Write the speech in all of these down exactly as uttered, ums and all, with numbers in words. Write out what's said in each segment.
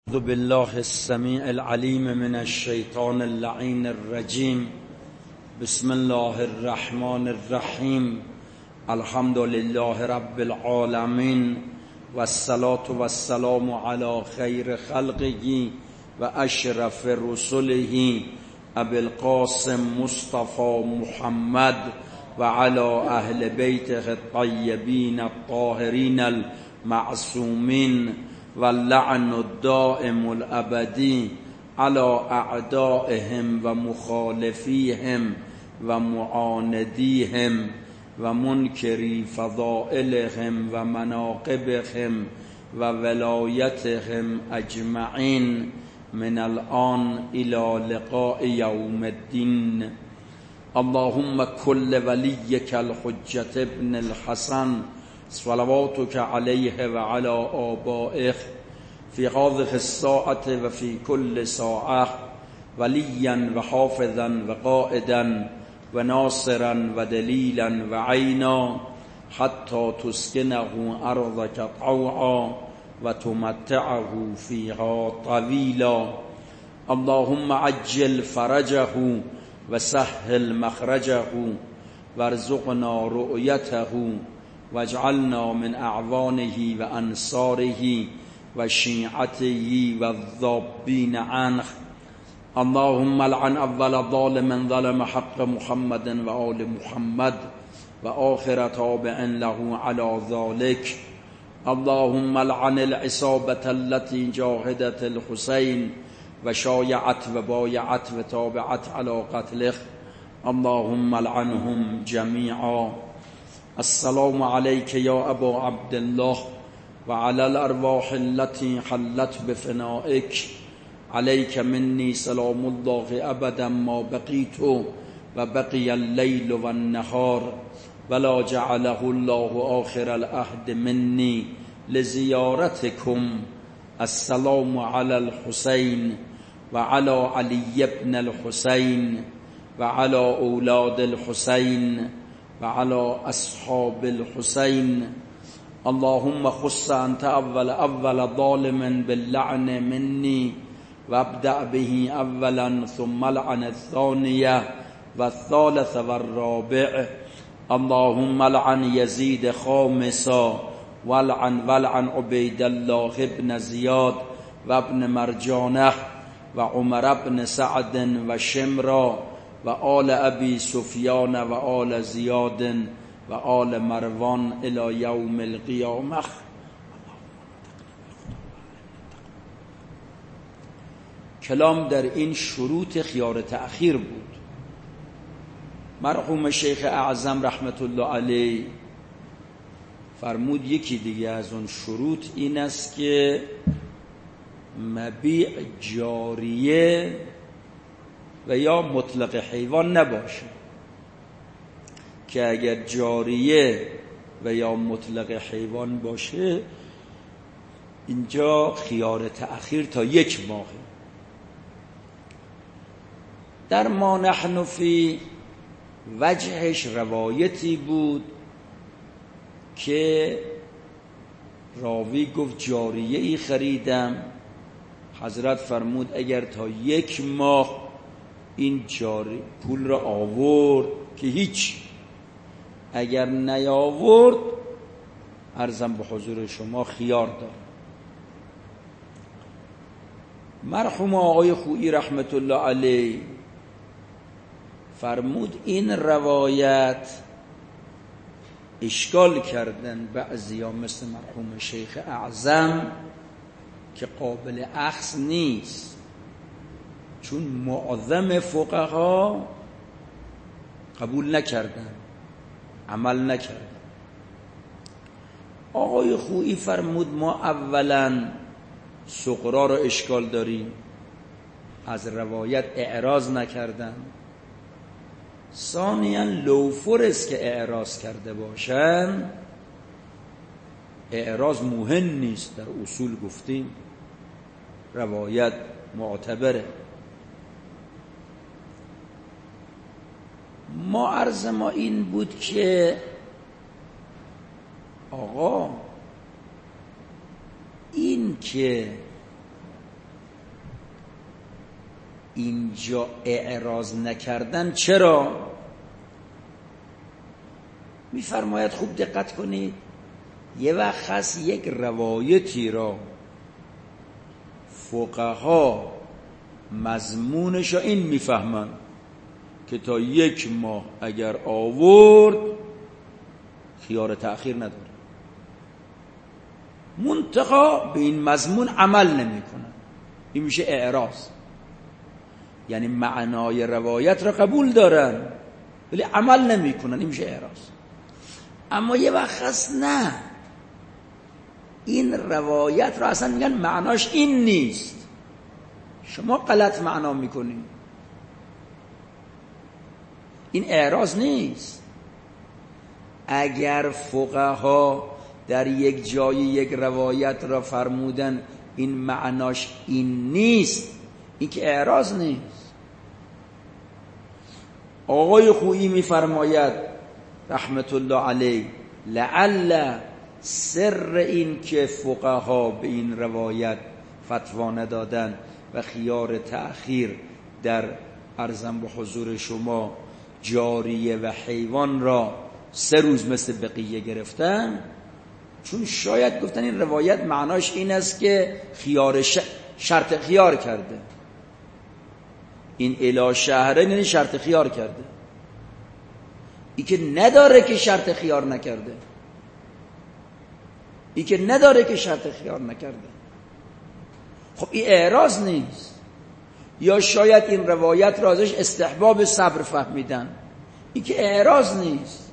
اعوذ بالله السمیع العلیم من الشیطان اللعین الرجیم. بسم الله الرحمن الرحیم. الحمد لله رب العالمین والصلاة والسلام علی خیر خلقه و اشرف رسله ابی القاسم مصطفى محمد و علی اهل بیته الطیبین الطاهرین المعصومین واللعن الدائم الابدی على اعدائهم و مخالفیهم و معاندیهم و منکری فضائلهم و مناقبهم و ولایتهم اجمعین من الان الى لقاء یوم الدین. اللهم كل وليك الحجة ابن الحسن صلواتك عليه وعلى آبائه في هذه الساعة وفي كل ساعة وليا وحافظا وقائدا وناصرا ودليلا وعينا حتى تسكنه أرضك طوعا وتمتعه فيها طويلا. اللهم عجل فرجه وسهل مخرجه وارزقنا رؤيته واجعلنا من اعوانه و انصاره و شیعته و الذابین عنه. اللهم لعن اول ظالم ظلم حق محمد و آل محمد و آخر تابع له على ذلك. اللهم لعن العصابة التي جاهدت الحسين و شایعت و بایعت و تابعت على قتله. اللهم لعنهم جميعا. السلام عليك يا أبا عبد الله وعلى الأرواح التي حلت بفنائك. عليك مني سلام الله أبدا ما بقيت وبقي الليل والنهار ولا جعله الله آخر العهد مني لزيارتكم. السلام على الحسين وعلى علي بن الحسين وعلى أولاد الحسين وعلى أصحاب الحسين. اللهم خص أنت أول أول ظالم باللعن مني وابدأ به أولا ثم لعن الثانية والثالث والرابع. اللهم لعن يزيد خامسا ولعن ولعن عبيد الله بن زياد وابن مرجانه وعمر بن سعد وشمرا وآل أبي سفيان وآل زياد وآل مروان إلى يوم القيامة. کلام در این شروط خیار تأخیر بود. مرحوم شیخ اعظم رحمت الله علیه فرمود یکی دیگه از اون شروط این است که مبیع جاریه و یا مطلق حیوان نباشه، که اگر جاریه و یا مطلق حیوان باشه اینجا خیار تأخیر تا یک ماه. در ما نحن فی وجهش روایتی بود که راوی گفت جاریه ای خریدم. حضرت فرمود اگر تا یک ماه این جاری پول را آورد که هیچ، اگر نیاورد عرضم به حضور شما خیار دارم. مرحوم آقای خویی رحمت الله علیه فرمود این روایت اشکال کردن بعضیا مثل مرحوم شیخ اعظم که قابل اخذ نیست، چون معظم فقها قبول نکردن، عمل نکردن. آقای خویی فرمود ما اولا سقرا رو اشکال داریم، از روایت اعراض نکردن. ثانیا لوفرس که اعراض کرده باشن اعراض مهم نیست، در اصول گفتیم روایت معتبره. ما عرض ما این بود که آقا این که اینجا اعراض نکردن چرا؟ میفرماید خوب دقت کنید، یه وقت هست یک روایتی را فقها مضمونش این میفهمن که تا یک ماه اگر آورد خیار تأخیر نداره، منتها به این مضمون عمل نمی کنن. این میشه اعراض، یعنی معنای روایت را قبول دارن ولی عمل نمی کنن، این میشه اعراض. اما یه وقت هست نه، این روایت را اصلا میگن معناش این نیست، شما غلط معنا میکنید، این اعراض نیست. اگر فقها در یک جای یک روایت را فرمودن این معناش این نیست، این که اعراض نیست. آقای خویی میفرماید رحمت الله علیه لعل سر این که فقها به این روایت فتوا ندادن و خیار تأخیر در عرضم به حضور شما جاریه و حیوان را سه روز مثل بقیه گرفتن، چون شاید گفتن این روایت معناش این است که خیار ش... شرط خیار کرده، این الی شهره یعنی شرط خیار کرده، ای که نداره که شرط خیار نکرده، ای که نداره که شرط خیار نکرده. خب این اعراض نیست. یا شاید این روایت را ازش استحباب صبر فهمیدن، این که اعراض نیست.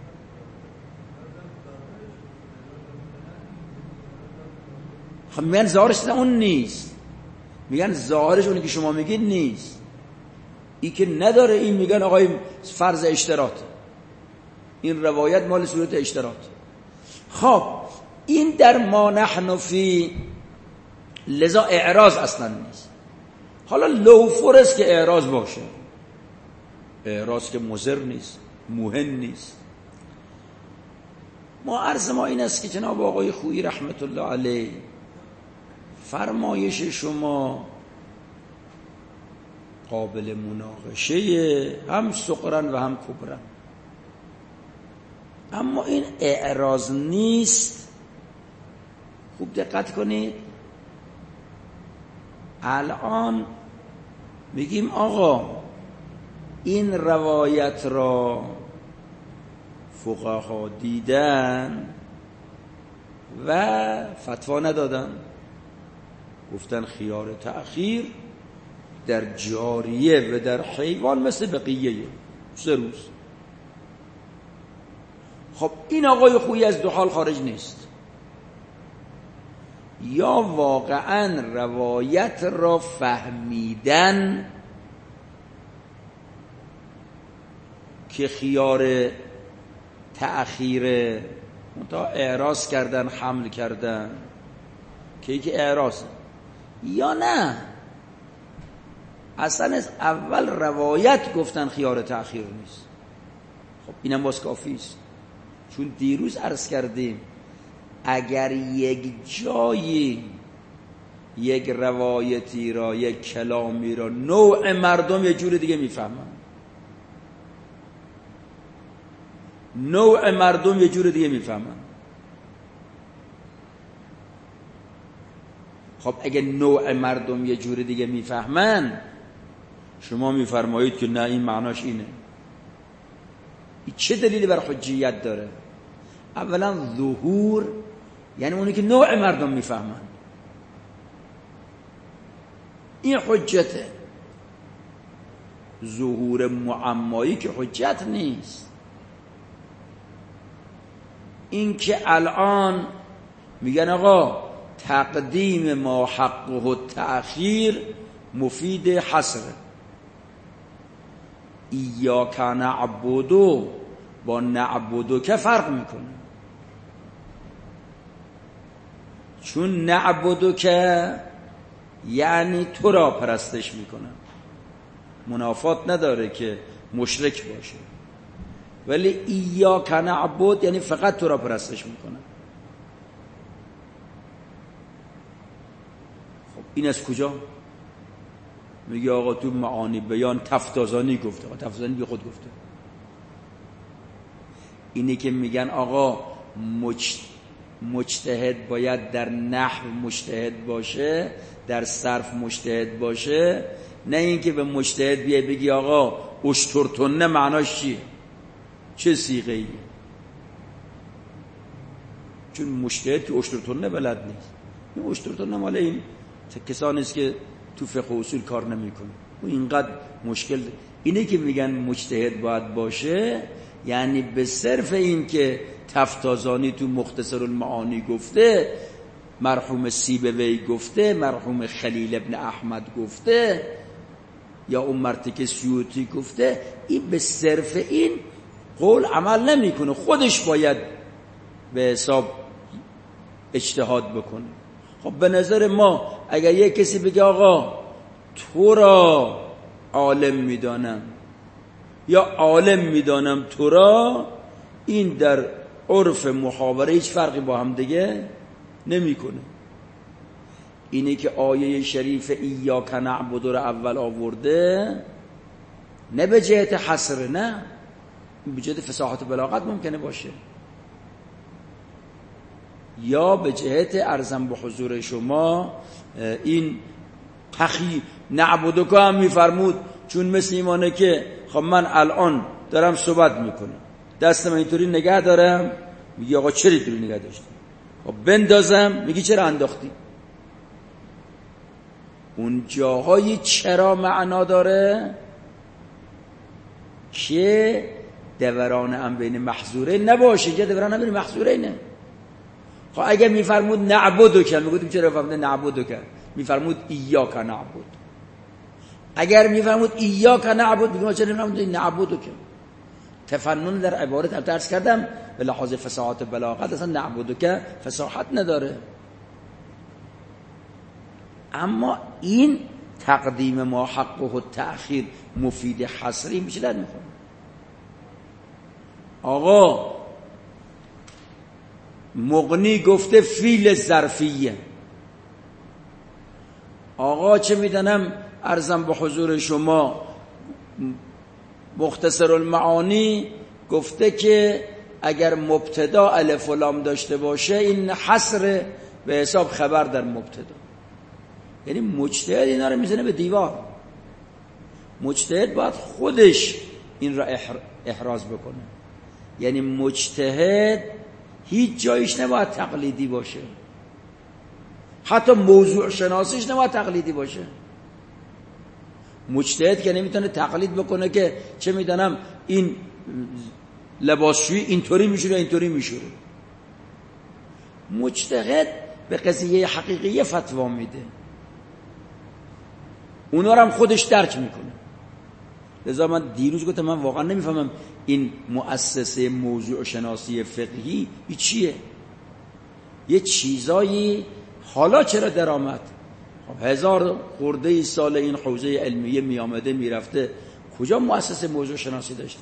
خب میگن ظاهرش اون نیست، میگن ظاهرش اونی که شما میگید نیست، ای که نداره این میگن آقای فرض اشتراط، این روایت مال صورت اشتراط. خب این در ما نحن فی، لذا اعراض اصلا نیست. حالا لوفر است که اعراض باشه، اعراض که مضر نیست، موهن نیست. ما عرض ما این است که جناب آقای خویی رحمت الله علیه فرمایش شما قابل مناقشه، هم صغرن و هم کبرن، اما این اعراض نیست. خوب دقت کنید، الان میگیم آقا این روایت را فقها دیدن و فتوا ندادن، گفتن خیار تأخیر در جاریه و در حیوان مثل بقیه سه روز. خب این آقای خویی از دو حال خارج نیست، یا واقعا روایت را فهمیدن که خیار تأخیر منتها اعراض کردن، حمل کردن که یکی اعراض، یا نه اصلا از اول روایت گفتن خیار تأخیر نیست. خب اینم باز کافی است، چون دیروز عرض کردیم اگر یک جایی یک روایتی را، یک کلامی را نوع مردم یه جور دیگه میفهمن، نوع مردم یه جور دیگه میفهمن. خب اگه نوع مردم یه جور دیگه میفهمن، شما میفرمایید که نه این معناش اینه، این چه دلیلی بر حجیت داره؟ اولا ظهور یعنی اونی که نوع مردم میفهمن، این حجته. ظهور معمایی که حجت نیست. این که الان میگن آقا تقدیم ما حقه و تأخیر مفید حصر، ایاک نعبدو با نعبدو که فرق میکنه، چون نعبدو که یعنی تو را پرستش میکنن، منافات نداره که مشرک باشه، ولی ایاک نعبد یعنی فقط تو را پرستش میکنن. خب این از کجا؟ میگه آقا تو معانی بیان تفتازانی گفته. آقا تفتازانی بی خود گفته. اینه که میگن آقا مجت... مجتهد باید در نحو مجتهد باشه، در صرف مجتهد باشه، نه اینکه به مجتهد بیای بگی آقا اشترطنه معناش چیه، چه صیغه ایه. چون مجتهد که اشترطنه بلد نیست. این اشترطنه مال این کسانی است که تو فقه و اصول کار نمیکنه. و اینقدر مشکل اینه که میگن مجتهد باید باشه، یعنی به صرف این که تفتازانی تو مختصر المعانی گفته، مرحوم سیبوی گفته، مرحوم خلیل ابن احمد گفته، یا اون مرتکه سیوطی گفته، این به صرف این قول عمل نمیکنه، خودش باید به حساب اجتهاد بکنه. خب به نظر ما اگر یک کسی بگه آقا تو را عالم میدانم یا عالم میدانم تو را، این در عرف محاوره هیچ فرقی با هم دیگه نمیکنه. اینه که آیه شریف ایاک نعبد رو اول آورده، نه به جهت حصر، نه به جهت فصاحت بلاغت ممکنه باشه، یا به جهت ارزم به حضور شما این تخی نعبدک هم میفرمود، چون مثل ایمانه که خب من الان دارم صحبت میکنم، دستم اینطوری نگه دارم، میگی آقا چرا اینطوری نگه داشتی؟ خب بندازم، میگی چرا انداختی؟ اون جاهای چرا معنا داره که دوران هم بین محظوره نباشه، که دوران هم بین محظوره نه. خب اگه میفرمود نعبدو کن، میگفتیم چرا فرمود نعبدو کن؟ میفرمود ایاک نعبد. اگر میفرمود ایاک نعبد، میگم چرا نمیفرمود نعبدو کن؟ تفنن در عبارت البته عرض کردم به لحاظ فصاحت بلاغت اصلا نعبدو که فصاحت نداره، اما این تقدیم ما حقه و تأخیر مفید حصری میشه در میخوام. آقا مغنی گفته فیل ظرفیه، آقا چه میدونم عرضم به حضور شما مختصر المعانی گفته که اگر مبتدا الف و لام داشته باشه این حصر به حساب خبر در مبتدا. یعنی مجتهد اینا رو میزنه به دیوار. مجتهد باید خودش این را احراز بکنه. یعنی مجتهد هیچ جایش نباید تقلیدی باشه، حتی موضوع شناسیش نباید تقلیدی باشه. مجتهد که نمیتونه تقلید بکنه که چه میدونم این لباسشویی اینطوری میشوره اینطوری میشوره. مجتهد به قضیه حقیقیه فتوا میده، اونا رو هم خودش درک میکنه. لذا من دیروز گفتم من واقعا نمیفهمم این مؤسسه موضوع شناسی فقهی ای چیه؟ یه چیزایی حالا چرا در آمد؟ خب هزار خورده سال این حوزه علمیه می آمده می رفته، کجا مؤسسه موضوع شناسی داشتن؟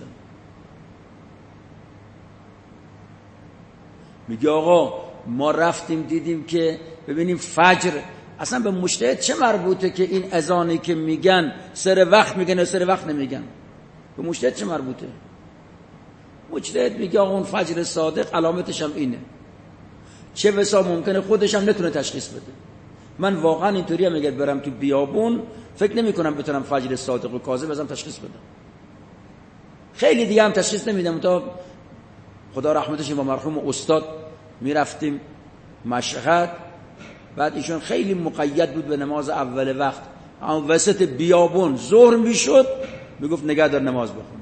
میگه آقا ما رفتیم دیدیم که ببینیم فجر اصلا به مجتهد چه مربوطه که این اذانی که میگن سر وقت میگن یا سر وقت نمیگن؟ به مجتهد چه مربوطه؟ مجتهد میگه آقا اون فجر صادق علامتش هم اینه، چه بسا ممکنه خودش هم نتونه تشخیص بده. من واقعا اینطوری هم اگر برم تو بیابون فکر نمی کنم بتونم فجر صادق و کاذب ازم تشخیص بدم. خیلی دیگه هم تشخیص نمیدم. تا خدا رحمتش با مرحوم استاد میرفتیم مشهد، بعد ایشون خیلی مقید بود به نماز اول وقت، اما وسط بیابون ظهر میشد میگفت نگه دار نماز بخون.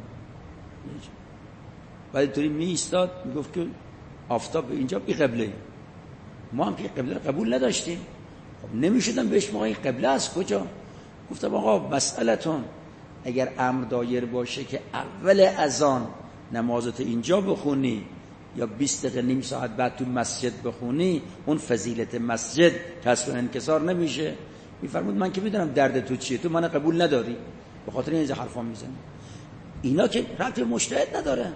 بعد اینطوری می ایستاد میگفت که آفتاب اینجا بی قبله، ما هم که قبله قبول نداشتیم. خب نمیشدم بهش موقعی قبله از کجا؟ گفتم آقا مسئلتون اگر امر دایر باشه که اول اذان نمازت اینجا بخونی یا بیست دقیقه نیم ساعت بعد تو مسجد بخونی، اون فضیلت مسجد کسر و انکسار نمیشه. میفرمود من که میدونم درد تو چیه، تو من قبول نداری، به خاطر این حرفا میزنی. اینا که ربط مجتهد نداره،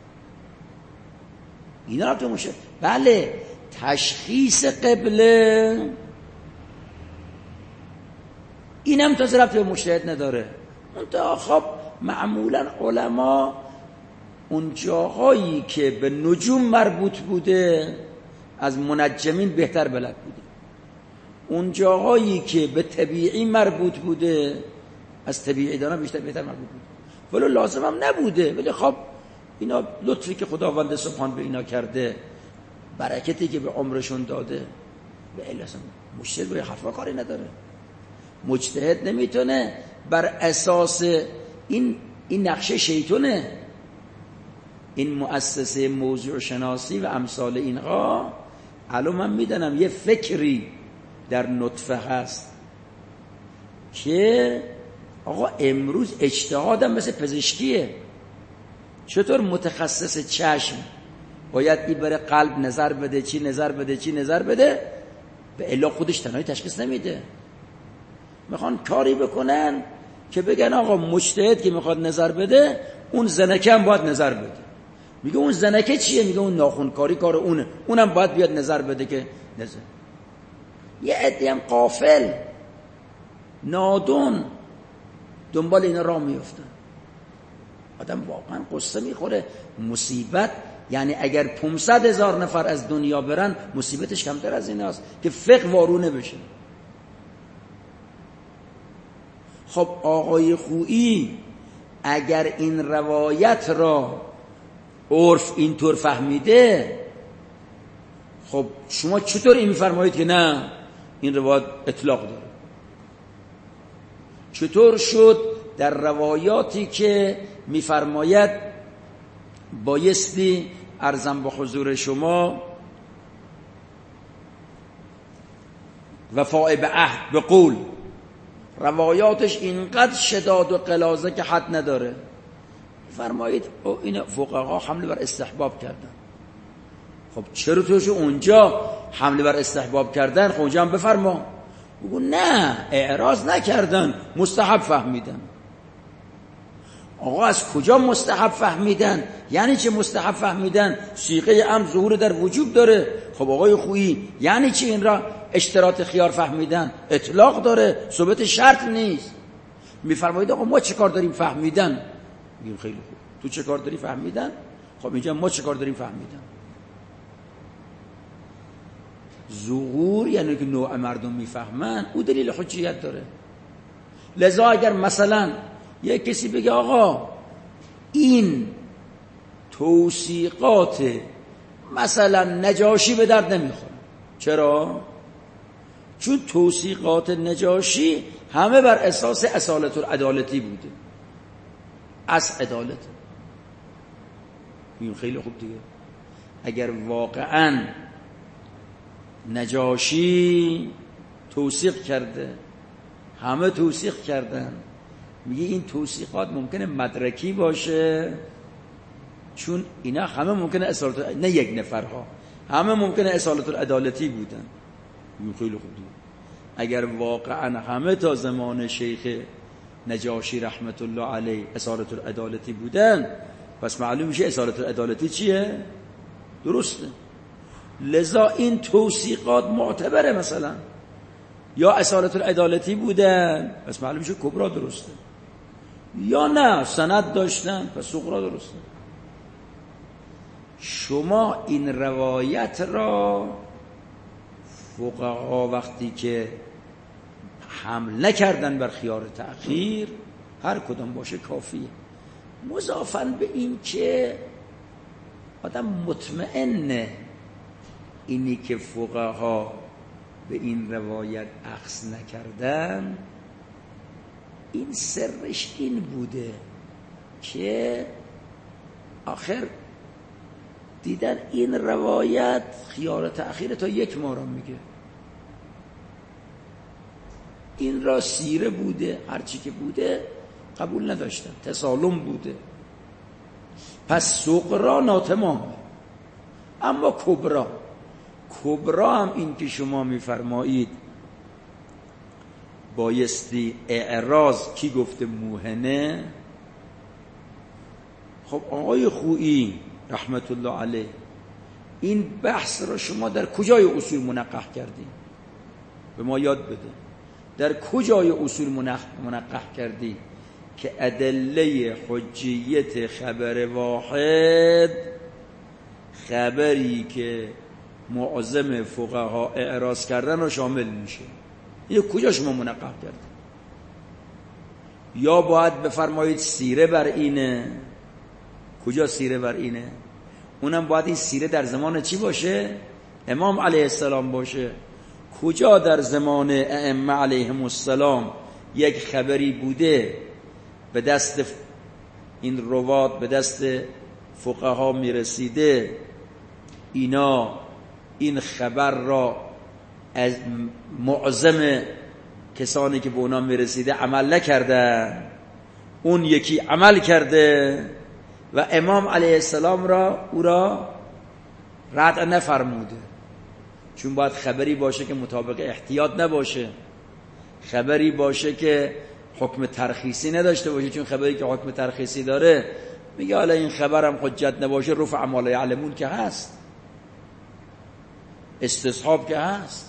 اینا ربط مجتهد. بله تشخیص قبله اینم تازه ربطی به مجتهد نداره. منتها خب معمولا علما اون جاهایی که به نجوم مربوط بوده از منجمین بهتر بلد بوده، اون جاهایی که به طبیعی مربوط بوده از طبیعی دانا بیشتر بهتر مربوط بوده. ولو لازم هم نبوده، ولی خب اینا لطفی که خداوند سبحان به اینا کرده، برکتی که به عمرشون داده، به علاسم مجتهد به حرفا کاری نداره. مجتهد نمیتونه بر اساس این این نقشه شیطونه، این مؤسسه موضوع شناسی و امثال اینها. الان من میدونم یه فکری در نطفه هست که آقا امروز اجتهادم مثل پزشکیه. چطور متخصص چشم باید این بره قلب نظر بده، چی نظر بده، چی نظر بده، به الا خودش تنهایی تشخیص نمیده. میخوان کاری بکنن که بگن آقا مجتهد که میخواد نظر بده اون زنکه هم باید نظر بده. میگه اون زنکه چیه؟ میگه اون ناخنکاری کار اونه، اونم باید بیاد نظر بده که نظر. یه عده هم غافل نادون دنبال اینا راه میفتن. آدم واقعا قصه میخوره. مصیبت یعنی اگر پانصد هزار نفر از دنیا برن مصیبتش کمتر از این است که فقه وارونه بشه. خب آقای خویی اگر این روایت را عرف اینطور فهمیده، خب شما چطور این میفرمایید که نه این روایت اطلاق داره؟ چطور شد در روایاتی که میفرماید بایستی عرضم به حضور شما وفاء به عهد به قول، روایاتش اینقدر شداد و غلاظه که حد نداره، فرمایید این فقها حمله بر استحباب کردن. خب چرا توش اونجا حمله بر استحباب کردن؟ خب اونجا هم بفرما. بگو نه اعراض نکردن، مستحب فهمیدن. آقا از کجا مستحب فهمیدن؟ یعنی چه مستحب فهمیدن؟ صیغه امر ظهور در وجوب داره. خب آقای خویی یعنی چه این را اشتراط خیار فهمیدن؟ اطلاق داره، ثبوت شرط نیست. میفرمایید آقا ما چه کار داریم فهمیدن؟ میگیم خیلی خوب، تو چه کار داری فهمیدن؟ خب اینجا ما چه کار داریم فهمیدن؟ ظهور یعنی که نوع مردم میفهمن، او دلیل حجیت داره. لذا اگر مثلا یک کسی بگه آقا این توثیقات مثلا نجاشی به درد نمیخوره، چرا؟ چون توثیقات نجاشی همه بر اساس اصالت العدالتی بوده، از عدالت. این خیلی خوب دیگه. اگر واقعا نجاشی توثیق کرده، همه توثیق کردن، میگه این توثیقات ممکنه مدرکی باشه، چون اینا همه ممکنه اصالت، نه یک نفرها، همه ممکنه اصالت العدالتی بودن. این خیلی خوب دیگه. اگر واقعا همه تا زمان شیخ نجاشی رحمت الله علیه اصالت العدالتی بودن، پس معلوم میشه اصالت العدالتی چیه؟ درسته. لذا این توثیقات معتبره. مثلا یا اصالت العدالتی بودن پس معلوم میشه کبرا درسته، یا نه سند داشتن پس صغرا درسته. شما این روایت را فقها وقتی که حمل نکردن بر خیار تأخیر، هر کدام باشه کافیه. مضافاً به این که آدم مطمئنه اینی که فقها به این روایت اخذ نکردن، این سرش این بوده که آخر دیدن این روایت خیار تأخیر تا یک ماه را میگه، این را سیره بوده، هرچی که بوده قبول نداشتن، تسالم بوده. پس صغرا ناتمامه. اما کبرا، کبرا هم این که شما میفرمایید بایستی اعراض، کی گفته موهنه؟ خب آقای خویی رحمت الله علیه این بحث را شما در کجای اصول منقح کردید؟ به ما یاد بده. در کجای اصول منقح کردی که ادله حجیت خبر واحد خبری که معظم فقها اعراض کردن رو شامل میشه؟ اینو کجا شما منقح کردی؟ یا باید بفرمایید سیره بر اینه. کجا سیره بر اینه؟ اونم باید این سیره در زمان چی باشه؟ امام علیه السلام باشه. کجا در زمان ائمه علیهم السلام یک خبری بوده به دست این روات به دست فقها میرسیده، اینا این خبر را از معظم کسانی که به اونا میرسیده عمل نکردن، اون یکی عمل کرده و امام علیه السلام را او را رد نفرموده؟ چون باید خبری باشه که مطابق احتیاط نباشه، خبری باشه که حکم ترخیصی نداشته باشه. چون خبری که حکم ترخیصی داره میگه حالا این خبرم حجت نباشه، رفع ما لا یعلمون که هست، استصحاب که هست.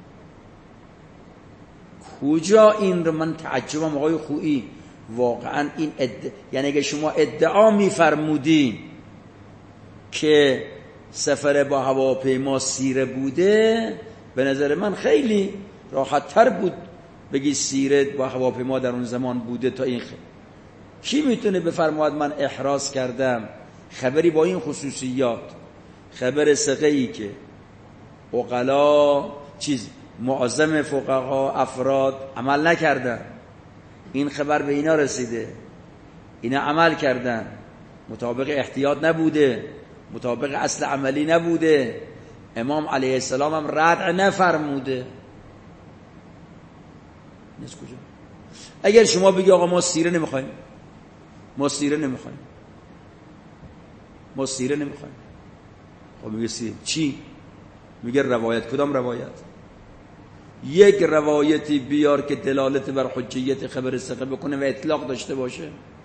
کجا این رو من تعجبم آقای خویی واقعا این اد... یعنی اگه شما ادعا میفرمودین که سفر با هواپیما سیره بوده، به نظر من خیلی راحت تر بود بگی سیره با هواپیما در اون زمان بوده تا این. خیلی کی میتونه بفرماید من احراز کردم خبری با این خصوصیات، خبر ثقه‌ای که عقلا چیز معظم فقها افراد عمل نکردن، این خبر به اینا رسیده، اینا عمل کردن، مطابق احتیاط نبوده، مطابق اصل عملی نبوده، امام علیه السلام هم رد نفرموده. نیست کجا؟ اگر شما بگی آقا ما سیره نمیخوایم، ما سیره نمیخوایم، ما سیره نمیخوایم، خب میگه سیره چی؟ میگه روایت. کدام روایت؟ یک روایتی بیار که دلالت بر حجیت خبر ثقه بکنه و اطلاق داشته باشه.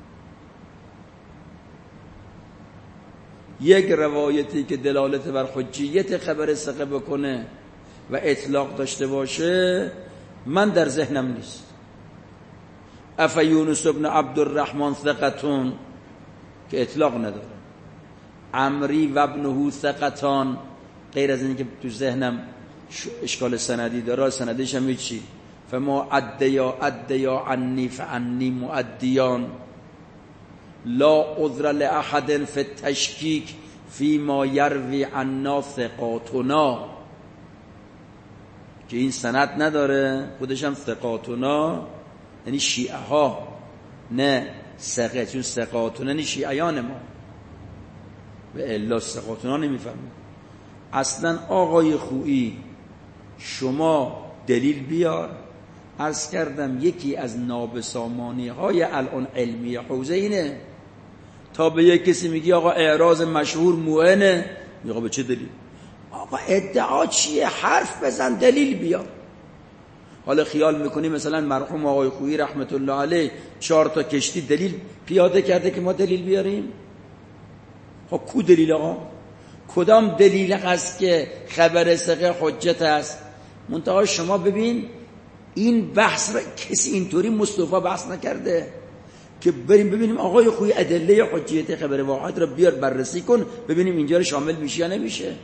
یک روایتی که دلالت بر حجیت خبر ثقه بکنه و اطلاق داشته باشه من در ذهنم نیست. اف یونس ابن عبدالرحمن ثقتون که اطلاق نداره، عمری و ابنه ثقتان، غیر از اینکه تو ذهنم اشکال سندی داره، سندش هم چی؟ فما ادیا ادیا عنی فعنی مؤدیان لا عذر لاحد فی التشکیک فی ما یروی عنا ثقاتنا، که این سند نداره، خودش هم ثقاتنا یعنی شیعه ها، نه ثقه، چون ثقاتنا یعنی شیعیان ما، و الا ثقاتنا نمیفهمه اصلا. آقای خویی شما دلیل بیار. عرض کردم یکی از نابسامانی های الان علمی حوزه اینه، تا به یک کسی میگی آقا اعراض مشهور موهنه، میگه به چه دلیل؟ آقا ادعا چیه؟ حرف بزن، دلیل بیار. حالا خیال میکنی مثلا مرحوم آقای خویی رحمت الله علیه چهار تا کشتی دلیل پیاده کرده که ما دلیل بیاریم؟ خب کو دلیل آقا؟ کدام دلیل هست که خبر ثقه حجت است؟ منتها شما ببین این بحث را کسی اینطوری مصطفی بحث نکرده که بریم ببینیم آقای خویی ادله حجیت خبر واحد را بیار بررسی کن ببینیم اینجا رو شامل میشه یا نمیشه.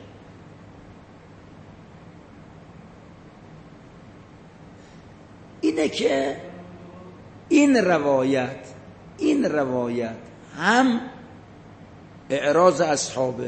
اینه که این روایت این روایت هم اعراض اصحابه،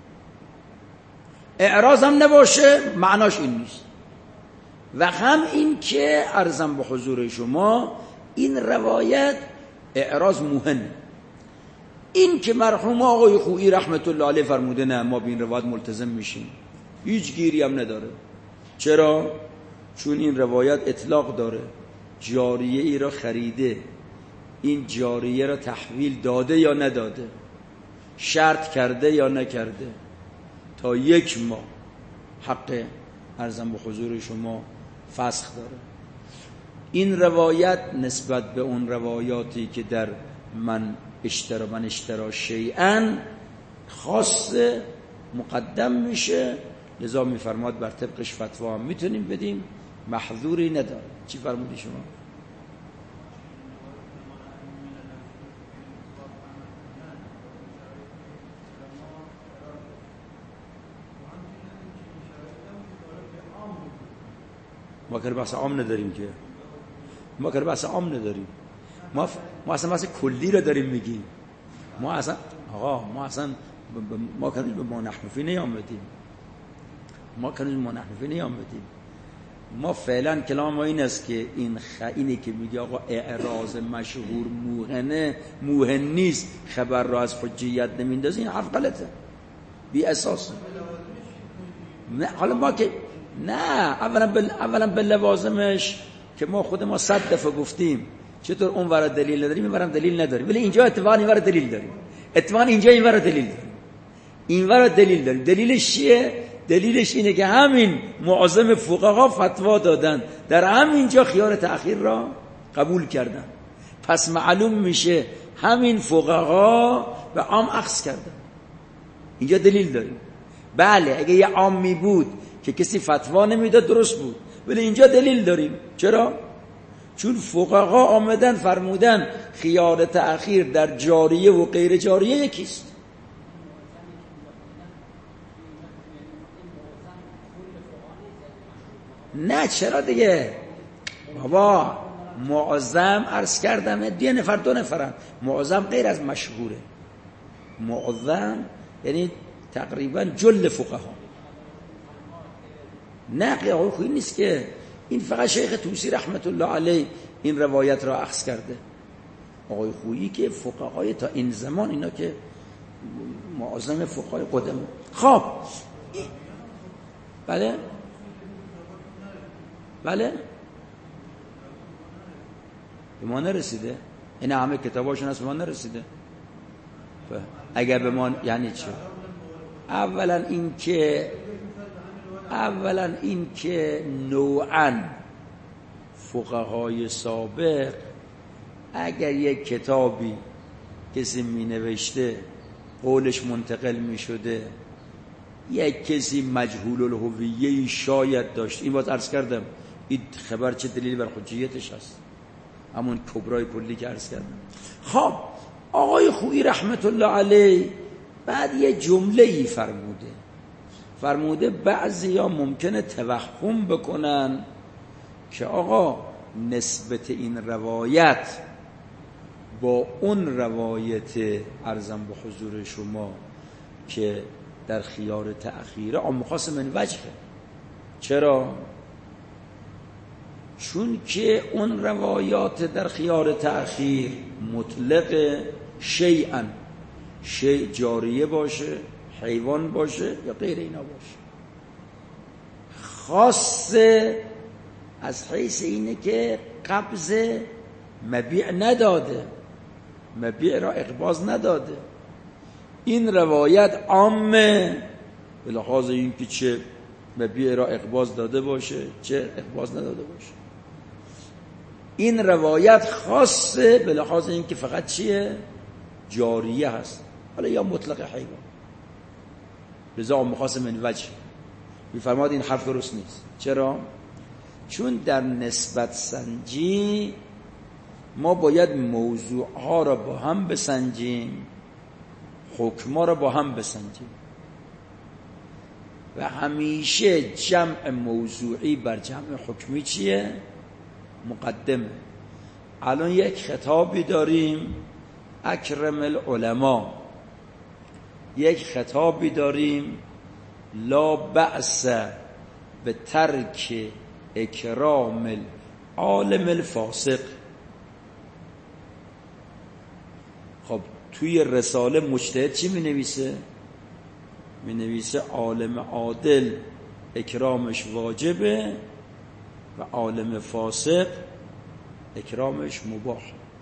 اعراض هم نباشه معناش این نیست، و هم این که عرضم به حضور شما این روایت اعراض موهنه. این که مرحوم آقای خویی رحمت الله علیه فرموده نه ما به این روایت ملتزم میشیم، هیچ گیری هم نداره. چرا؟ چون این روایت اطلاق داره، جاریه ای را خریده، این جاریه را تحویل داده یا نداده، شرط کرده یا نکرده، تا یک ماه حق عرضم به حضور شما فسخ داره. این روایت نسبت به اون روایاتی که در من اشترا من اشترا شیئا خاص مقدم میشه، لذا میفرماد بر طبقش فتوا هم میتونیم بدیم، محظوری نداره. چی فرمودی شما؟ ما که بحث عام نداریم که ما که بحث عام نداریم ما ف... ما اصلا بحث کلی رو داریم میگیم. ما اصلا آقا ما اصلا ب... ب... ما کنیم به ما نحنفی نیامدیم ما کنیم به ما نحنفی نیامدیم ما فعلا کلام ما این است که این خ... اینی که میگه آقا اعراض مشهور موهنه موهن نیست خبر را از حجیت نمیندازه، این حرف غلطه بی اساس. نه حالا ما که نه اولا بل... اولا به لوازمش که ما خود ما صد دفعه گفتیم چطور اون ور دلیل نداریم این ورم دلیل نداریم، ولی اینجا اتفاقا این ور دلیل داریم، اتفاقا اینجا این ور دلیل داریم، این ور دلیل داریم. دلیلش چیه؟ دلیلش اینه که همین معظم فقها فتوا دادن در همینجا خیار تأخیر را قبول کردن، پس معلوم میشه همین فقها به عام اخذ کردن. اینجا دلیل داریم. بله اگه یه عامی بود که کسی فتوا نمیداد درست بود، ولی اینجا دلیل داریم. چرا؟ چون فقها آمدن فرمودن خیار تأخیر در جاریه و غیر جاریه یکیست. نه چرا دیگه بابا، معظم عرض کردم یه نفر دو نفرن، معظم غیر از مشهوره، معظم یعنی تقریبا جل فقها. نه آقای خویی نیست که این فقط شیخ طوسی رحمت الله علیه این روایت را اخذ کرده. آقای خویی که فقهای تا این زمان اینا که معظم فقهای قدم. خب بله بله به ما نرسیده، این همه کتاباشون هست به ما نرسیده. اگر به ما یعنی چه؟ اولا این که اولا این که نوعاً فقهای سابق اگر یک کتابی کسی می نوشته قولش منتقل می شده، یک کسی مجهول الهویه شاید داشت، این باید عرض کردم این خبر چه دلیلی بر حجیتش هست، همون کبرای کلی که عرض کردم. خب آقای خویی رحمت الله علیه بعد یه جمله ای فرموده فرموده بعضی ها ممکنه توهم بکنن که آقا نسبت این روایت با اون روایت عرضم به حضور شما که در خیار تأخیره عام خاص من وجهه. چرا؟ چون که اون روایات در خیار تأخیر مطلق شیئا، شیء جاریه باشه، حیوان باشه یا غیر اینا باشه، خاص از حیث اینه که قبض مبیع نداده، مبیع را اقباض نداده. این روایت عامه به لحاظ این که چه مبیع را اقباض داده باشه چه اقباض نداده باشه. این روایت خاصه به لحاظ این که فقط چیه؟ جاریه هست، حالا یا مطلق حیوان. لذا مخاص من وجه میفرماد این حرف درست نیست. چرا؟ چون در نسبت سنجی ما باید موضوع ها را با هم بسنجیم، حکم ها را با هم بسنجیم و همیشه جمع موضوعی بر جمع حکمی چیه؟ مقدمه. الان یک خطابی داریم اکرم العلماء، یک خطابی داریم لا بأس به ترک اکرام العالم الفاسق. خب توی رساله مجتهد چی می نویسه؟ می نویسه عالم عادل اکرامش واجبه و عالم فاسق اکرامش مباح.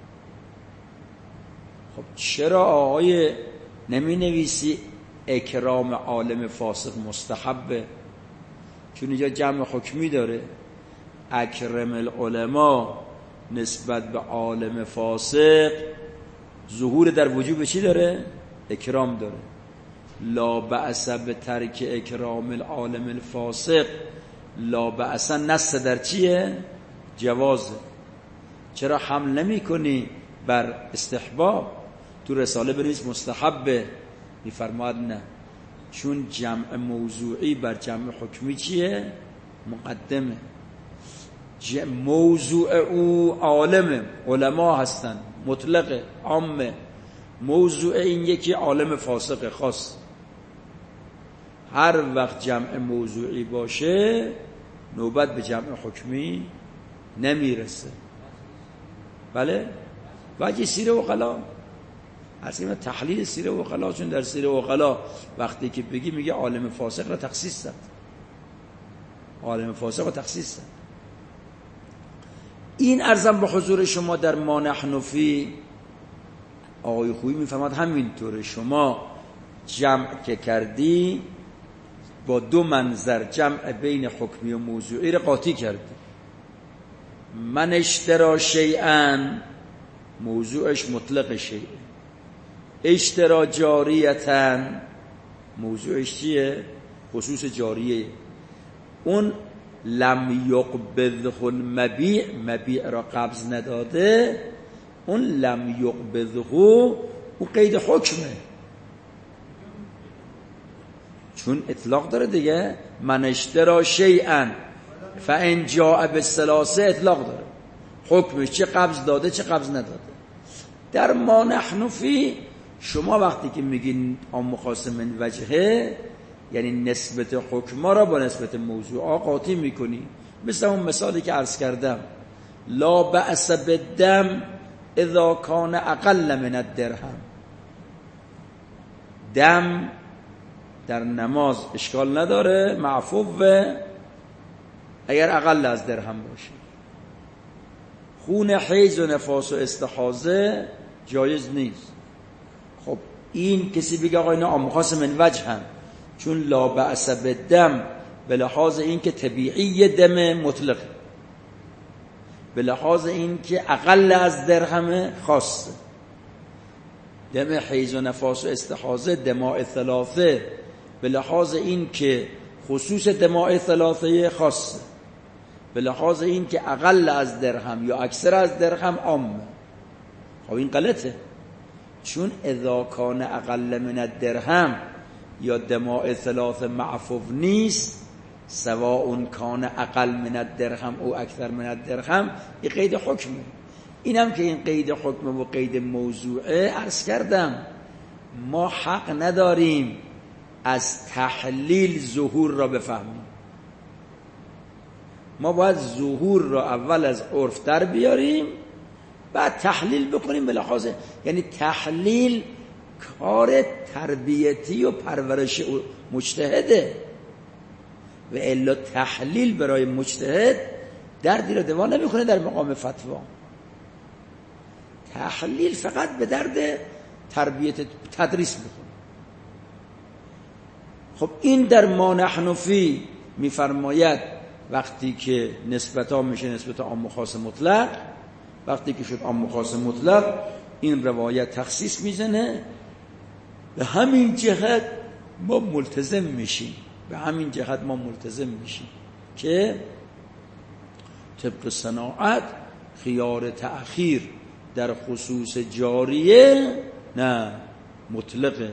خب چرا آقای نمی نویسی اکرام عالم فاسق مستحبه؟ چون اینجا جمع حکمی داره. اکرم العلماء نسبت به عالم فاسق ظهور در وجوب چی داره؟ اکرام داره. لا بأس به ترک اکرام العالم الفاسق، لا بأس نص در چیه؟ جوازه. چرا حمل نمی کنی بر استحباب؟ تو رساله بنویس مستحبه. میفرماد نه، چون جمع موضوعی بر جمع حکمی چیه؟ مقدمه. موضوع او عالمه، علما هستن، مطلقه، عامه. موضوع این یکی عالم فاسق خاص. هر وقت جمع موضوعی باشه نوبت به جمع حکمی نمیرسه. بله؟ وجه سیره وقلا اصلا تحلیل سیره وقلا، چون در سیره وقلا وقتی که بگی میگه عالم فاسق را تخصیص داد، عالم فاسق را تخصیص داد. این ارزم به حضور شما در ما نحن فی آقای خویی میفهمد همینطوره. شما جمع که کردی با دو منظر، جمع بین حکمی و موضوعی را قاطی کردی. من اشترا شیئا موضوعش مطلق شیئه، اشترا جاریتا موضوعش چیه؟ خصوص جاریه. اون لم یقبضه المبیع، مبیع را قبض نداده، اون لم یقبضه او قید حکمه، چون اطلاق داره دیگه. من اشترا شیئا فان جاء بالثلاثه اطلاق داره، حکمش چه قبض داده چه قبض نداده. در ما نحن فی شما وقتی که میگین عام خاص من وجهه، یعنی نسبت حکما را با نسبت موضوعا قاطی میکنی. مثل اون مثالی که عرض کردم، لا بأس بالدم اذا کان اقل من الدرهم. دم در نماز اشکال نداره، معفوه اگر اقل از درهم باشه. خون حیض و نفاس و استحاضه جایز نیست. خب این کسی بگه آقا اینا عام خاص من وجه هم، چون لا بأس بالدم به لحاظ این که طبیعی دم مطلق، به لحاظ این که اقل از درهم خاصه. دم حیض و نفاس و استحاضه دماء ثلاثه، به لحاظ این که خصوص دماء ثلاثه خاصه، به لحاظ این که اقل از درهم یا اکثر از درهم عامه. خب این غلطه، چون اذا کان اقل من الدرهم یا دماء ثلاثه معفو نیست، سواء کان اقل من الدرهم او اکثر من الدرهم، این قید حکمه. اینم که این قید حکمه و قید موضوعه، عرض کردم ما حق نداریم از تحلیل ظهور را بفهمیم. ما باید ظهور را اول از عرف در بیاریم، بعد تحلیل بکنیم. بلحاظ یعنی تحلیل کار تربیتی و پرورش مجتهده، و الا تحلیل برای مجتهد دردی را دوا نمیکنه در مقام فتوا. تحلیل فقط به درد تربیت تدریس میکنه. خب این در ما نحن فی میفرماید وقتی که نسبت ها میشه نسبت عام و خاص مطلق، وقتی که شد عام و خاص مطلق این روایت تخصیص میزنه. به همین جهت ما ملتزم میشیم، به همین جهت ما ملتزم میشیم که طبق صناعت خیار تأخیر در خصوص جاریه نه مطلقه،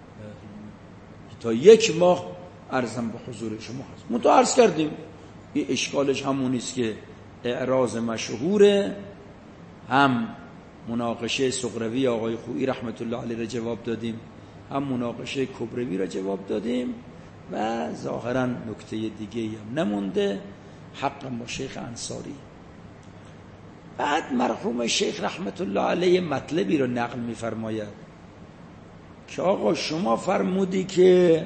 تا یک ماه عرضم به حضور شما هست. منتها عرض کردیم این اشکالش همونیست که اعراض مشهوره، هم مناقشه سغروی آقای خویی رحمت الله علیه را جواب دادیم، هم مناقشه کبروی را جواب دادیم، و ظاهرا نکته دیگه هم نمونده حق با شیخ انصاری. بعد مرحوم شیخ رحمت الله علیه مطلبی رو نقل می‌فرماید که آقا شما فرمودی که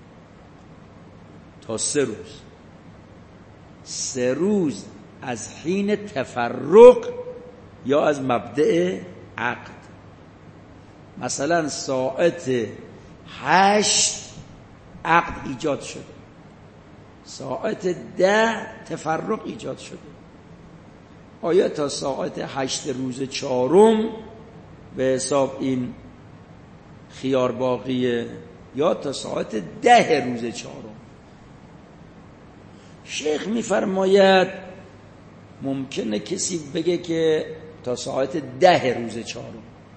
تا سه روز سه روز از حین تفرق یا از مبدأ عقد، مثلا ساعت هشت عقد ایجاد شده، ساعت ده تفرق ایجاد شده، آیا تا ساعت هشت روز چهارم به حساب این خیار باقیه یا تا ساعت ده روز چهارم؟ شیخ میفرماید ممکنه کسی بگه که تا ساعت ده روز چهارم،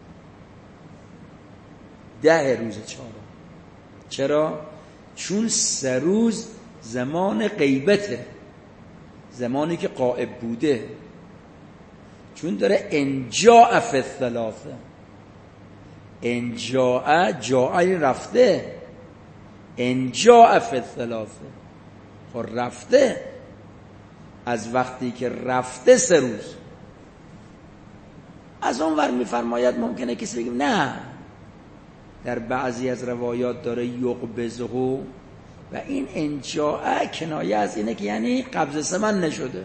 ده روز چهارم. چرا؟ چون سه روز زمان غیبته، زمانی که غائب بوده، چون داره انجاء فی الثلاثه، انجاء جاء رفته، انجاء فی الثلاثه، خب رفته، از وقتی که رفته سه روز. از اون ور میفرماید ممکنه کسی بگه نه، در بعضی از روایات داره یقبضه و این انجاء کنایه از اینه که یعنی قبض سمن نشده،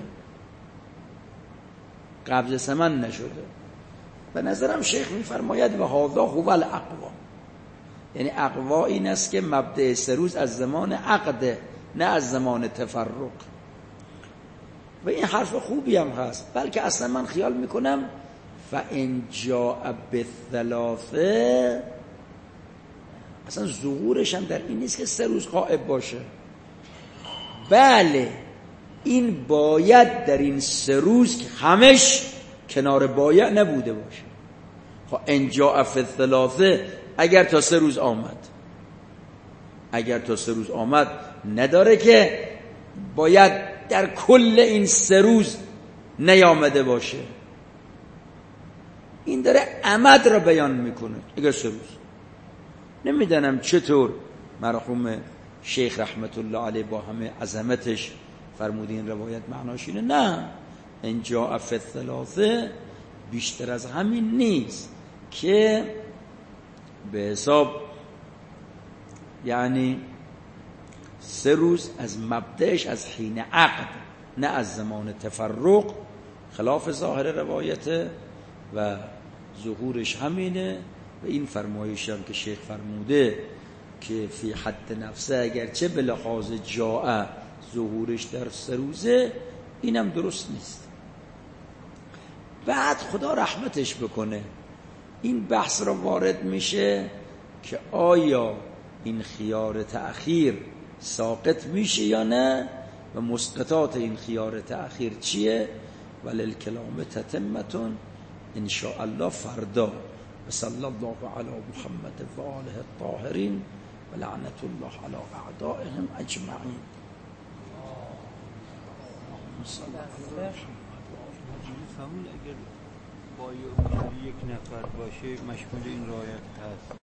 قبض سمن نشده. به نظرم شیخ میفرماید و هذا هو الاقوا، یعنی اقوا این است که مبدأ سه روز از زمان عقده نه از زمان تفرق. و این حرف خوبی هم هست، بلکه اصلا من خیال میکنم فإن جاء بالثلاثه، اصلا ظهورش هم در این نیست که سه روز غائب باشه. بله این باید در این سه روز که همش کنار بایع نبوده باشه. خب ان جاء فی الثلاثه، اگر تا سه روز آمد، اگر تا سه روز آمد نداره که باید در کل این سه روز نیامده باشه. این داره عمد را بیان میکنه. اگر سه روز، نمیدانم چطور مرحوم شیخ رحمت الله علیه با همه عظمتش فرمود این روایت معناش اینه. نه، ان جاء فی الثلاثه بیشتر از همین نیست که به حساب یعنی سه روز از مبدأش از حین عقد نه از زمان تفرق، خلاف ظاهر روایته و ظهورش همینه. و این فرمایش هم که شیخ فرموده که فی حد نفسه اگرچه به لحاظ جاء ظهورش در سه روزه، اینم درست نیست. بعد خدا رحمتش بکنه این بحث را وارد میشه که آیا این خیار تأخیر ساقط میشه یا نه و مسقطات این خیار تأخیر چیه. وللکلام تتمتون ان شاء الله فردا. و صلی الله علی محمد و آله الطاهرین و لعنت الله علی اعدائهم اجمعین. اگر با یک نفر باشه مشمول این رعایت هست.